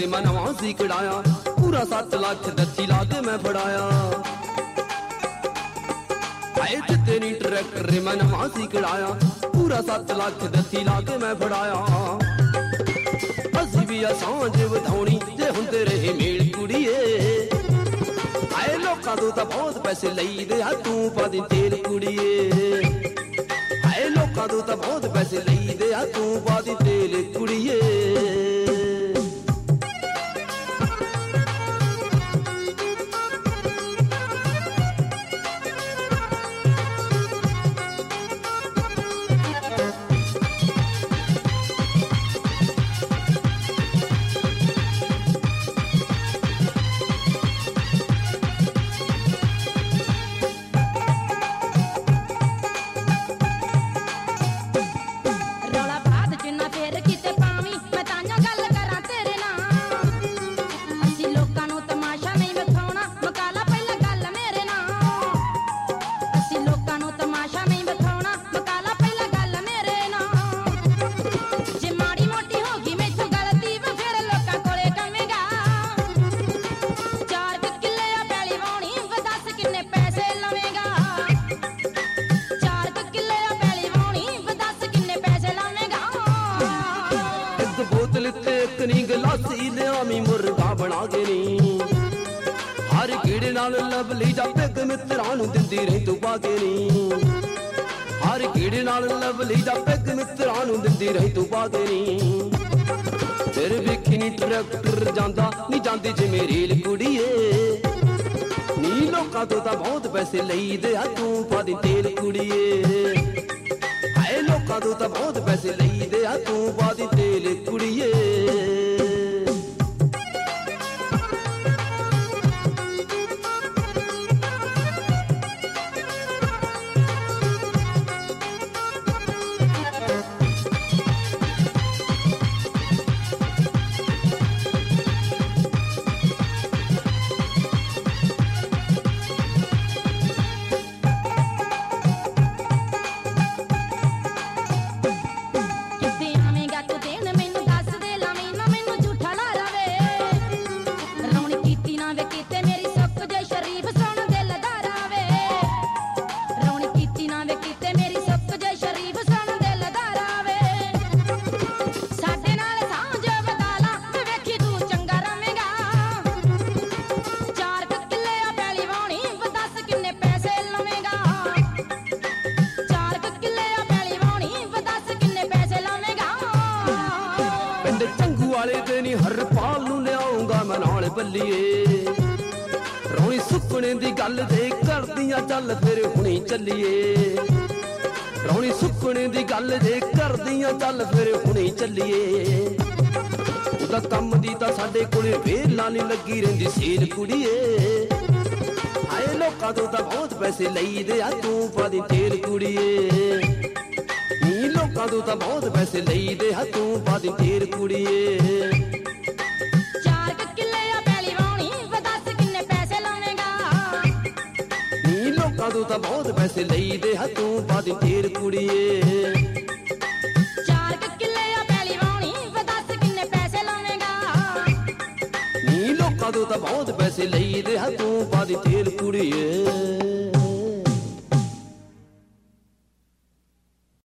ਤੇ ਮੈਂ ਨਵਾਂ ਸੀ ਕਢਾਇਆ, ਪੂਰਾ 7 ਲੱਖ ਦੱਥੀ ਲਾ ਕੇ ਮੈਂ ਫੜਾਇਆ। ਆਏ ਜਿੱਤੇ ਨੀ ਟਰੈਕਟਰ ਮੈਂ ਨਵਾਂ ਸੀ ਕਢਾਇਆ, ਪੂਰਾ 7 ਲੱਖ ਦੱਥੀ ਲਾ ਕੇ ਮੈਂ ਫੜਾਇਆ। ਅਸੀਂ ਵੀ ਆ ਸਾਂਝ ਵਧਾਉਣੀ ਜੇ ਹੁੰਦੇ ਰਹੇ ਮੇਲ ਕੁੜੀਏ, ਆਏ ਲੋਕਾਂ ਤੋਂ ਤਾਂ ਬਹੁਤ ਪੈਸੇ ਲਈਦੇ ਆ ਤੂੰ ਪਾ ਦੀ ਤੇਲ ਕੁੜੀਏ। ਆਏ ਲੋਕਾਂ ਤੋਂ ਤਾਂ ਬਹੁਤ ਪੈਸੇ ਲਈਦੇ ਆ ਤੂੰ ਪਾ ਦੀ ਤੇਲ ਕੁੜੀਏ। ਗਲਾਸੀ ਲਿਆਵੀਂ ਮੁਰਗਾ ਬਣਾ ਕੇ ਨੀ, ਹਰ ਕੀੜੇ ਨਾਲ ਲਵਲੀ ਜਾ ਪੈਗ ਮਿੱਤਰਾਂ ਨੂੰ ਦਿੰਦੀ ਰਹੀ ਤੂੰ ਪਾ ਕੇ ਨੀ। ਹਰ ਕੀੜੇ ਨਾਲ ਲਵਲੀ ਜਾ ਪੈਗ ਮਿੱਤਰਾਂ ਨੂੰ ਦਿੰਦੀ ਰਹੀ ਤੂੰ ਪਾ ਕੇ ਨੀ। ਫਿਰ ਵੇਖੀ ਨੀ ਟਰੈਕਟਰ ਜਾਂਦਾ ਨੀ ਜਾਂਦੀ ਜਿਵੇਂ ਰੇਲ ਕੁੜੀਏ, ਨੀ ਲੋਕਾਂ ਤੋਂ ਤਾਂ ਬਹੁਤ ਪੈਸੇ ਲਈਦੇ ਆ ਤੂੰ ਪਾ ਦੀ ਤੇਲ ਕੁੜੀਏ। ਆਏ ਲੋਕਾਂ ਤੋਂ ਤਾਂ ਬਹੁਤ ਪੈਸੇ ਲਈਦੇ ਆ ਤੂੰ ਪਾ ਦੀ ਤੇਲ ਕੁੜੀਏ। ਵਾਲੇ ਤੇ ਨੀ ਹਰਪਾਲ ਨੂੰ ਲਿਆਉਂਗਾ ਮੈਂ ਨਾਲ ਬੱਲੀਏ, ਰੌਣੀ ਸੁੱਕਣੇ ਦੀ ਗੱਲ ਤੇ ਕਰਦੀਆਂ ਚੱਲ ਫਿਰ ਹੁਣੀ ਚੱਲੀਏ। ਰੌਣੀ ਸੁੱਕਣੇ ਦੀ ਗੱਲ ਜੇ ਕਰਦੀਆਂ ਚੱਲ ਫਿਰ ਹੁਣੀ ਚੱਲੀਏ। ਉਹਦਾ ਕੰਮ ਦੀ ਤਾਂ ਸਾਡੇ ਕੋਲੇ ਵੇਲਾ ਨੀ ਲੱਗੀ ਰਹਿੰਦੀ ਸੇਲ ਕੁੜੀਏ। ਆਏ ਲੋਕਾਂ ਤੋਂ ਤਾਂ ਬਹੁਤ ਪੈਸੇ ਲਈਦੇ ਆ ਤੂੰ ਪਾ ਦੀ ਤੇਲ ਕੁੜੀਏ। ਨੀ ਲੋਕਾਂ ਤੋਂ ਤਾਂ ਬਹੁਤ ਪੈਸੇ ਲਈਦੇ ਆ ਤੂੰ ਪਾ ਦੀ ਤੇਲ ਕੁੜੀਏ। 4 ਕਿੱਲੇ ਆ ਪੈਲੀ ਵਾਉਣੀ ਦੱਸ ਕਿੰਨੇ ਪੈਸੇ ਲਾਵੇਂਗਾ। ਨੀ ਲੋਕਾਂ ਤੋਂ ਤਾਂ ਬਹੁਤ ਪੈਸੇ ਲਈਦੇ ਆ ਤੂੰ ਪਾ ਦੀ ਤੇਲ ਕੁੜੀਏ। 4 ਕਿੱਲੇ ਆ ਪੈਲੀ ਵਾਉਣੀ ਦੱਸ ਕਿੰਨੇ ਪੈਸੇ ਲਾਵੇਂਗਾ। ਨੀ ਲੋਕਾਂ ਤੋਂ ਤਾਂ ਬਹੁਤ ਪੈਸੇ ਲਈਦੇ ਆ ਤੂੰ ਪਾ ਦੀ ਤੇਲ ਕੁੜੀਏ।